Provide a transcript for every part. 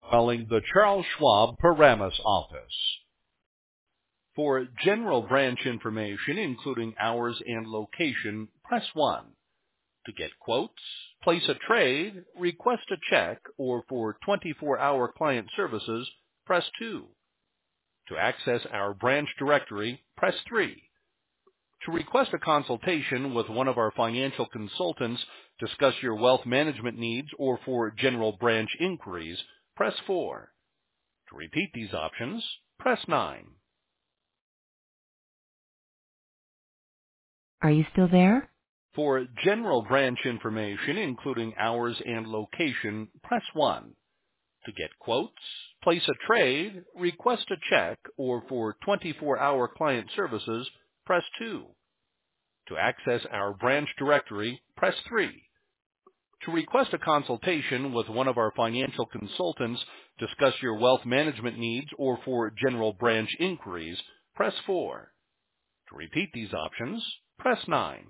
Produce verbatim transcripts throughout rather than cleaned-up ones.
calling the Charles Schwab Paramus office. For general branch information, including hours and location, press one. To get quotes, place a trade, request a check, or for twenty-four hour client services, press two. To access our branch directory, press three. To request a consultation with one of our financial consultants, discuss your wealth management needs, or for general branch inquiries, press four. To repeat these options, press nine. Are you still there? For general branch information, including hours and location, press one. To get quotes, place a trade, request a check, or for twenty-four hour client services, press two. To access our branch directory, press three. To request a consultation with one of our financial consultants, discuss your wealth management needs, or for general branch inquiries, press four. To repeat these options, press nine.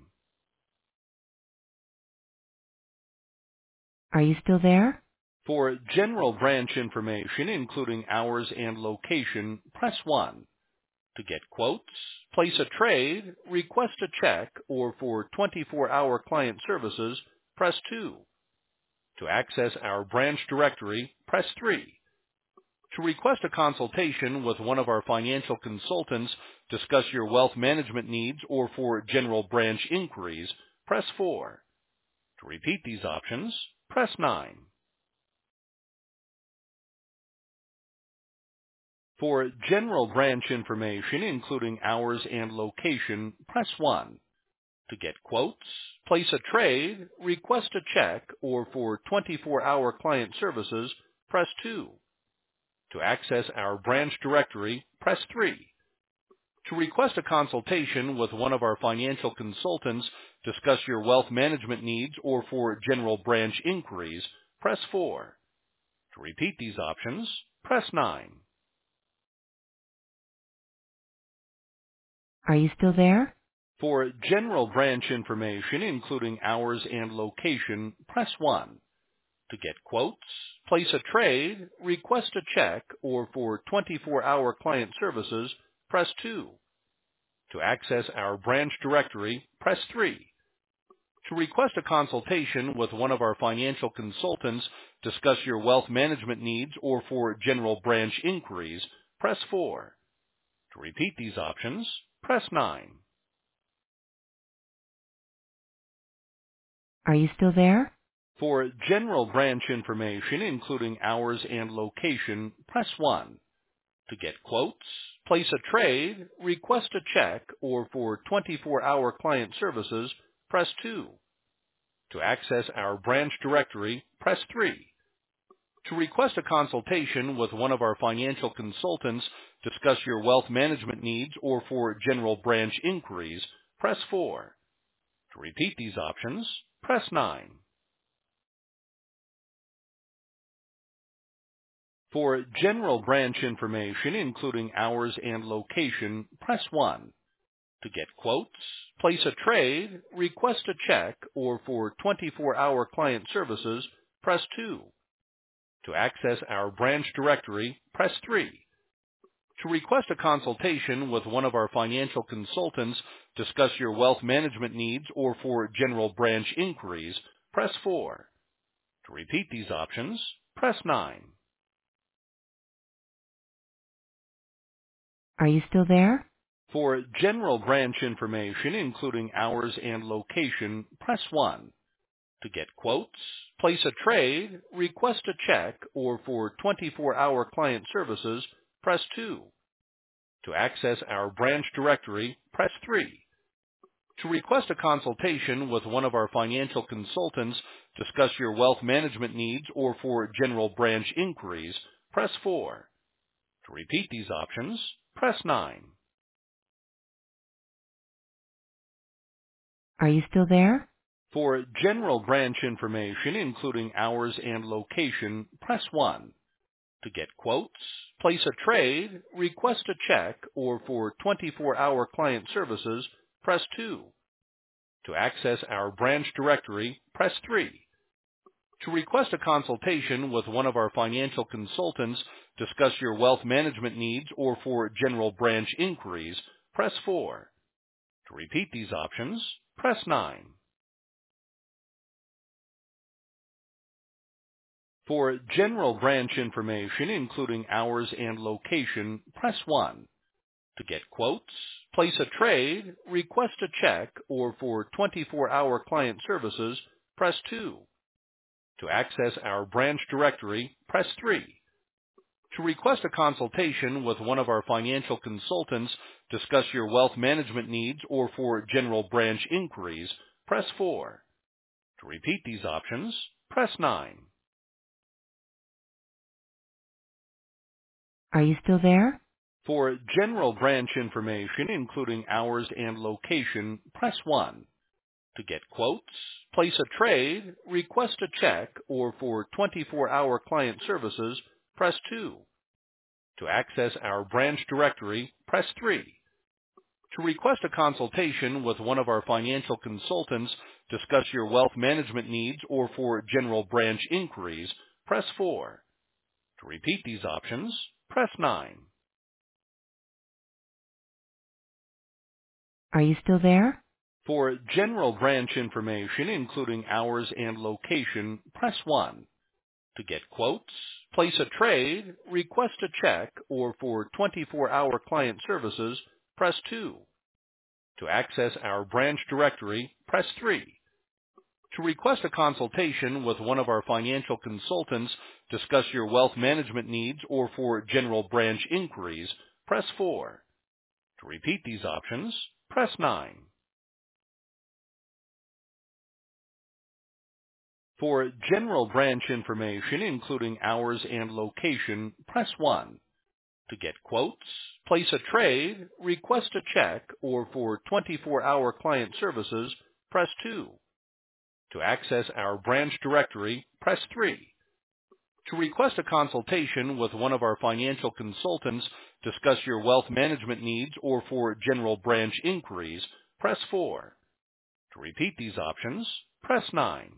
Are you still there? For general branch information, including hours and location, press one. To get quotes, place a trade, request a check, or for twenty-four hour client services, press two. To access our branch directory, press three. To request a consultation with one of our financial consultants, discuss your wealth management needs, or for general branch inquiries, press four. To repeat these options, press nine. For general branch information, including hours and location, press one. To get quotes, place a trade, request a check, or for twenty-four hour client services, press two. To access our branch directory, press three. To request a consultation with one of our financial consultants, discuss your wealth management needs, or for general branch inquiries, press four. To repeat these options, press nine. Are you still there? For general branch information, including hours and location, press one. To get quotes, place a trade, request a check, or for twenty-four hour client services, press two. To access our branch directory, press three. To request a consultation with one of our financial consultants, discuss your wealth management needs, or for general branch inquiries, press four. To repeat these options, press nine. Are you still there? For general branch information, including hours and location, press one. To get quotes, place a trade, request a check, or for twenty-four hour client services, press two. To access our branch directory, press three. To request a consultation with one of our financial consultants, discuss your wealth management needs, or for general branch inquiries, press four. To repeat these options, press nine. For general branch information, including hours and location, press one. To get quotes, place a trade, request a check, or for twenty-four hour client services, press two. To access our branch directory, press three. To request a consultation with one of our financial consultants, discuss your wealth management needs, or for general branch inquiries, press four. To repeat these options, press nine. Are you still there? For general branch information, including hours and location, press one. To get quotes, place a trade, request a check, or for twenty-four hour client services, press two. To access our branch directory, press three. To request a consultation with one of our financial consultants, discuss your wealth management needs, or for general branch inquiries, press four. To repeat these options, press nine. Are you still there? For general branch information, including hours and location, press one. To get quotes, place a trade, request a check, or for twenty-four hour client services, press two. To access our branch directory, press three. To request a consultation with one of our financial consultants, discuss your wealth management needs, or for general branch inquiries, press four. To repeat these options, press nine. For general branch information, including hours and location, press one. To get quotes, place a trade, request a check, or for twenty-four hour client services, press two. To access our branch directory, press three. To request a consultation with one of our financial consultants, discuss your wealth management needs, or for general branch inquiries, press four. To repeat these options, press nine. Are you still there? For general branch information, including hours and location, press one. To get quotes, place a trade, request a check, or for twenty-four hour client services, press two. To access our branch directory, press three. To request a consultation with one of our financial consultants, discuss your wealth management needs, or for general branch inquiries, press four. To repeat these options, press nine. Are you still there? For general branch information, including hours and location, press one. To get quotes, place a trade, request a check, or for twenty-four hour client services, press two. To access our branch directory, press three. To request a consultation with one of our financial consultants, discuss your wealth management needs, or for general branch inquiries, press four. To repeat these options, press nine. For general branch information, including hours and location, press one. To get quotes, place a trade, request a check, or for twenty-four hour client services, press two. To access our branch directory, press three. To request a consultation with one of our financial consultants, discuss your wealth management needs, or for general branch inquiries, press four. To repeat these options, press nine.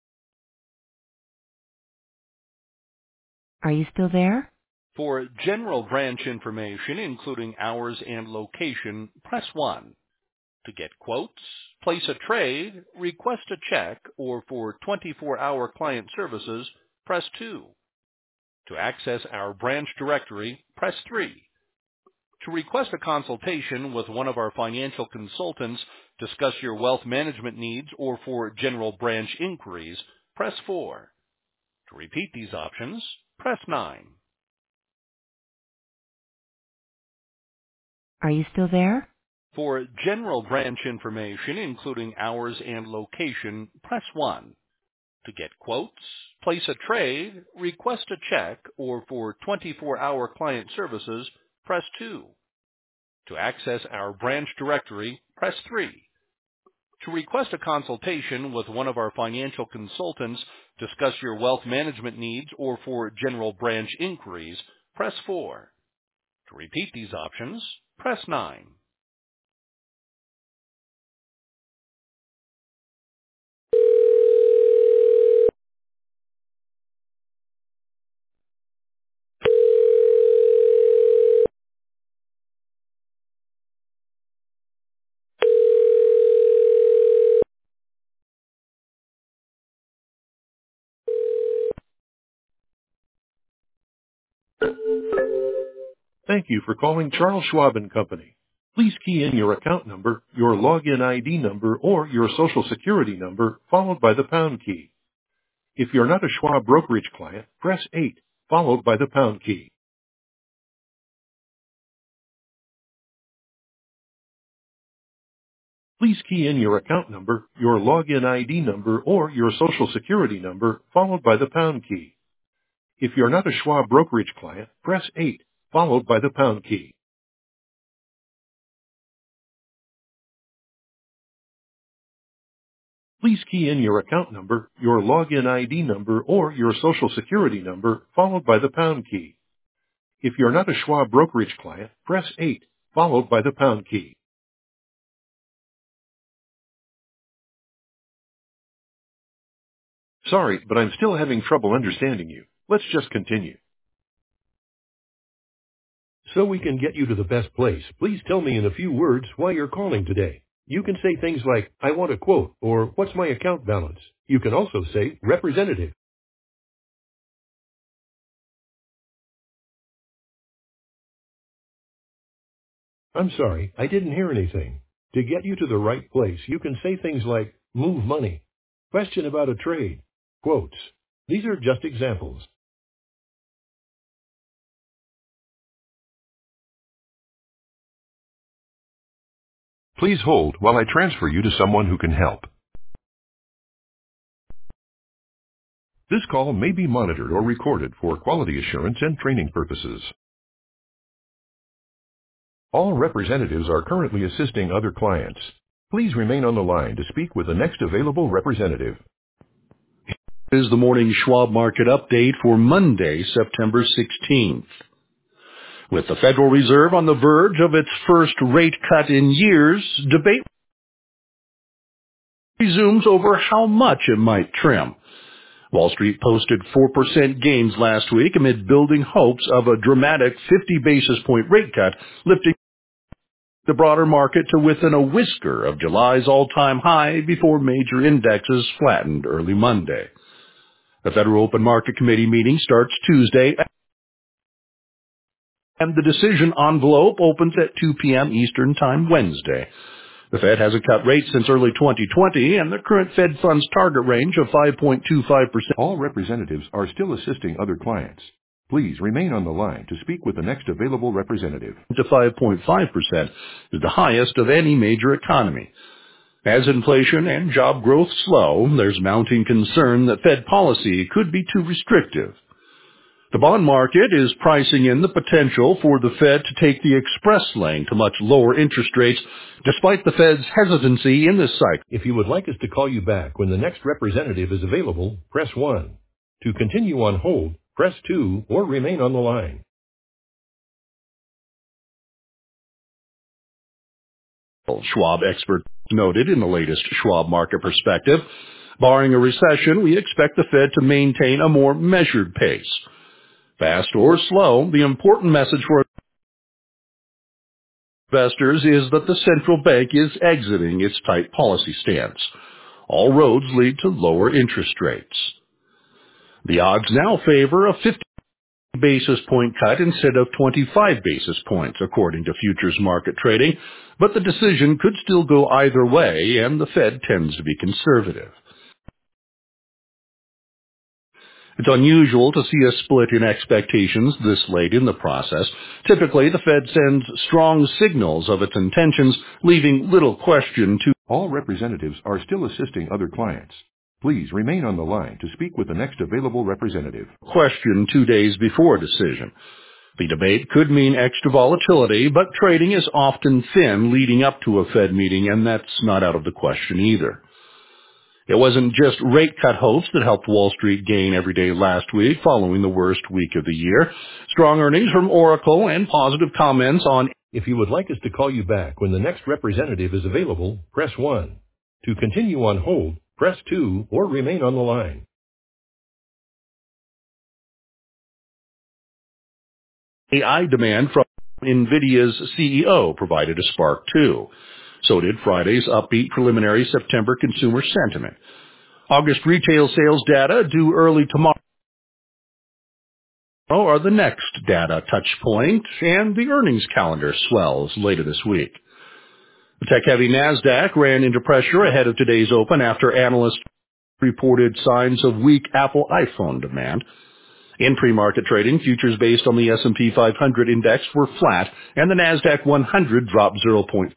Are you still there? For general branch information, including hours and location, press one. To get quotes, place a trade, request a check, or for twenty-four hour client services, press two. To access our branch directory, press three. To request a consultation with one of our financial consultants, discuss your wealth management needs, or for general branch inquiries, press four. To repeat these options, press nine. Are you still there? For general branch information, including hours and location, press one. To get quotes, place a trade, request a check, or for twenty-four hour client services, press two. To access our branch directory, press three. To request a consultation with one of our financial consultants, discuss your wealth management needs, or for general branch inquiries, press four. To repeat these options, press nine. Thank you for calling Charles Schwab and Company. Please key in your account number, your login I D number, or your social security number, followed by the pound key. If you're not a Schwab brokerage client, press eight, followed by the pound key. Please key in your account number, your login I D number, or your social security number, followed by the pound key. If you're not a Schwab brokerage client, press eight, followed by the pound key. Please key in your account number, your login I D number, or your social security number, followed by the pound key. If you're not a Schwab brokerage client, press eight, followed by the pound key. Sorry, but I'm still having trouble understanding you. Let's just continue. So we can get you to the best place, please tell me in a few words why you're calling today. You can say things like, I want a quote, or what's my account balance? You can also say, representative. I'm sorry, I didn't hear anything. To get you to the right place, you can say things like, move money, question about a trade, quotes. These are just examples. Please hold while I transfer you to someone who can help. This call may be monitored or recorded for quality assurance and training purposes. All representatives are currently assisting other clients. Please remain on the line to speak with the next available representative. This is the morning Schwab market update for Monday, September sixteenth. With the Federal Reserve on the verge of its first rate cut in years, debate resumes over how much it might trim. Wall Street posted four percent gains last week amid building hopes of a dramatic fifty basis point rate cut, lifting the broader market to within a whisker of July's all-time high before major indexes flattened early Monday. The Federal Open Market Committee meeting starts Tuesday, and the decision envelope opens at two p.m. Eastern Time Wednesday. The Fed hasn't cut rates since early twenty twenty, and the current Fed funds target range of five point two five percent. All representatives are still assisting other clients. Please remain on the line to speak with the next available representative. To five point five percent is the highest of any major economy. As inflation and job growth slow, there's mounting concern that Fed policy could be too restrictive. The bond market is pricing in the potential for the Fed to take the express lane to much lower interest rates, despite the Fed's hesitancy in this cycle. If you would like us to call you back when the next representative is available, press one. To continue on hold, press two or remain on the line. Schwab experts noted in the latest Schwab Market Perspective, barring a recession, we expect the Fed to maintain a more measured pace. Fast or slow, the important message for investors is that the central bank is exiting its tight policy stance. All roads lead to lower interest rates. The odds now favor a fifty basis point cut instead of twenty-five basis points, according to futures market trading, but the decision could still go either way, and the Fed tends to be conservative. It's unusual to see a split in expectations this late in the process. Typically, the Fed sends strong signals of its intentions, leaving little question to all representatives are still assisting other clients. Please remain on the line to speak with the next available representative. Question two days before a decision. The debate could mean extra volatility, but trading is often thin leading up to a Fed meeting, and that's not out of the question either. It wasn't just rate cut hopes that helped Wall Street gain every day last week following the worst week of the year. Strong earnings from Oracle and positive comments on. If you would like us to call you back when the next representative is available, press one. To continue on hold, press two or remain on the line. A I demand from NVIDIA's C E O provided a spark too. So did Friday's upbeat preliminary September consumer sentiment. August retail sales data due early tomorrow are the next data touch point, and the earnings calendar swells later this week. The tech-heavy NASDAQ ran into pressure ahead of today's open after analysts reported signs of weak Apple iPhone demand. In pre-market trading, futures based on the S and P five hundred index were flat, and the NASDAQ one hundred dropped zero point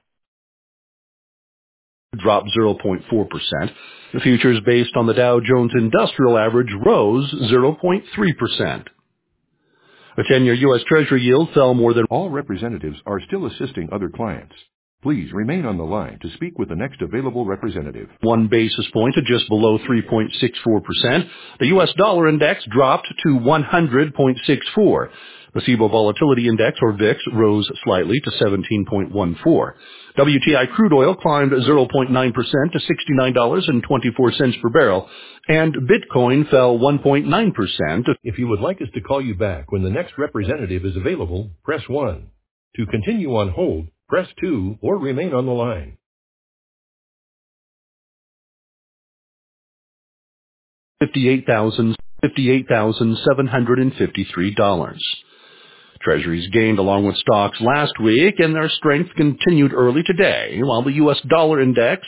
dropped zero point four percent. The futures based on the Dow Jones Industrial Average rose zero point three percent. The ten-year U S Treasury yield fell more than. All representatives are still assisting other clients. Please remain on the line to speak with the next available representative. One basis point to just below three point six four percent. The U S dollar index dropped to one hundred point six four. The SIBO Volatility Index, or V I X, rose slightly to seventeen point one four. W T I crude oil climbed zero point nine percent to sixty-nine dollars and twenty-four cents per barrel, and Bitcoin fell one point nine percent. If you would like us to call you back when the next representative is available, press one. To continue on hold, press two or remain on the line. fifty-eight thousand seven hundred fifty-three dollars. Treasuries gained along with stocks last week, and their strength continued early today, while the U S dollar index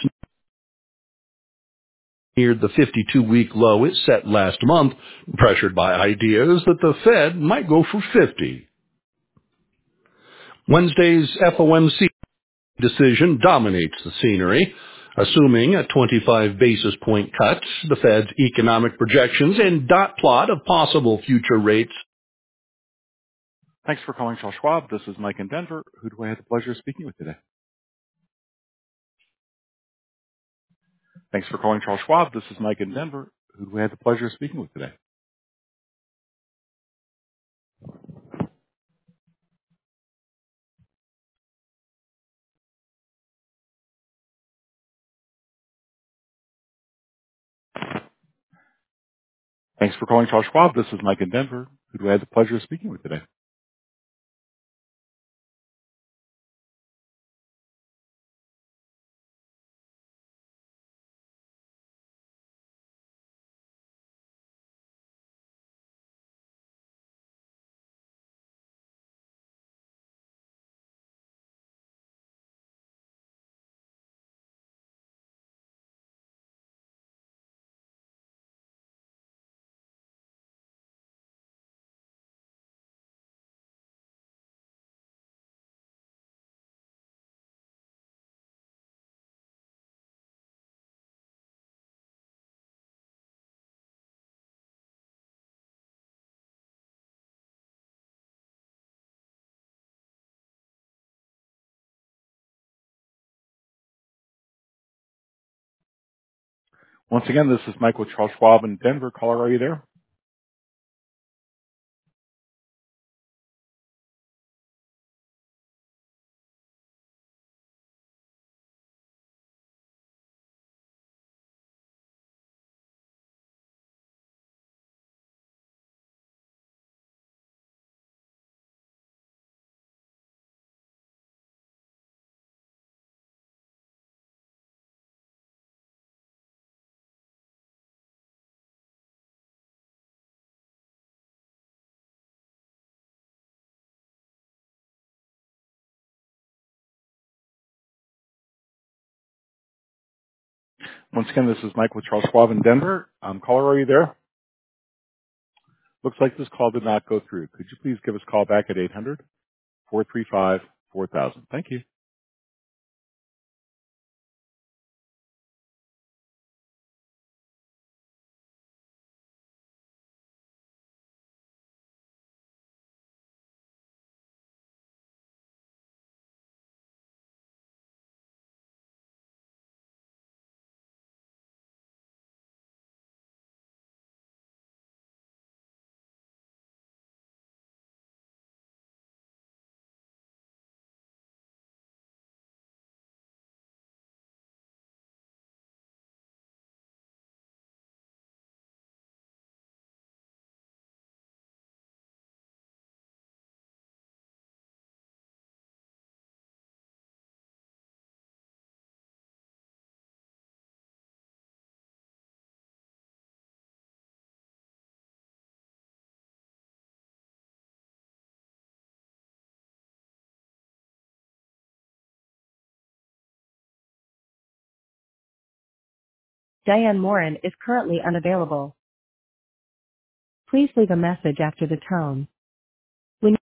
neared the fifty-two-week low it set last month, pressured by ideas that the Fed might go for fifty. Wednesday's F O M C decision dominates the scenery, assuming a twenty-five basis point cut, the Fed's economic projections, and dot plot of possible future rates. Thanks for calling Charles Schwab. This is Mike in Denver. Who do I have the pleasure of speaking with today? Thanks for calling Charles Schwab. This is Mike in Denver. Who do I have the pleasure of speaking with today? Thanks for calling Charles Schwab. This is Mike in Denver. Who do I have the pleasure of speaking with today? Once again, this is Mike with Charles Schwab in Denver. Caller, are you there? Once again, this is Mike with Charles Schwab in Denver. Um, caller, are you there? Looks like this call did not go through. Could you please give us a call back at eight hundred, four three five, four thousand? Thank you. Diane Morin is currently unavailable. Please leave a message after the tone.